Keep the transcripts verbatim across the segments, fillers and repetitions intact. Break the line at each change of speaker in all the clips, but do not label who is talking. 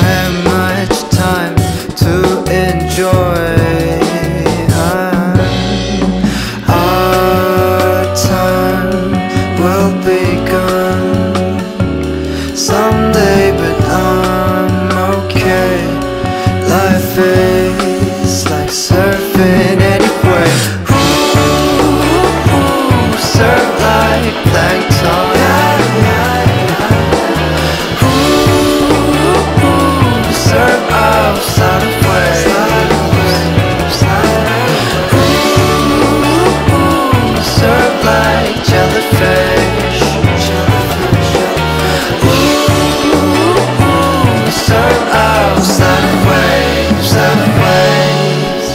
have much time to enjoy. Our time will be gone someday, but I'm okay. Life is like surfing anyway. Ooh, surf like plankton. Ooh, surf outside of waves. Ooh, surf like jellyfish. Ooh, surf outside of waves, out of waves.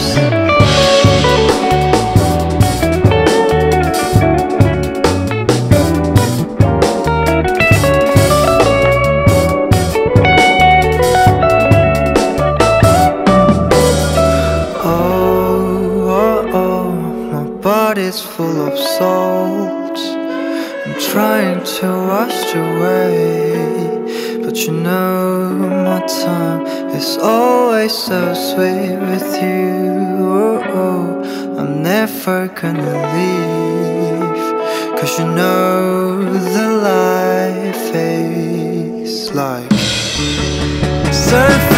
Oh, oh, oh, my body's full of salt. I'm trying to wash away, but you know my time is always so sweet with you. Oh, oh, I'm never gonna leave, 'cause you know the life is like surfing.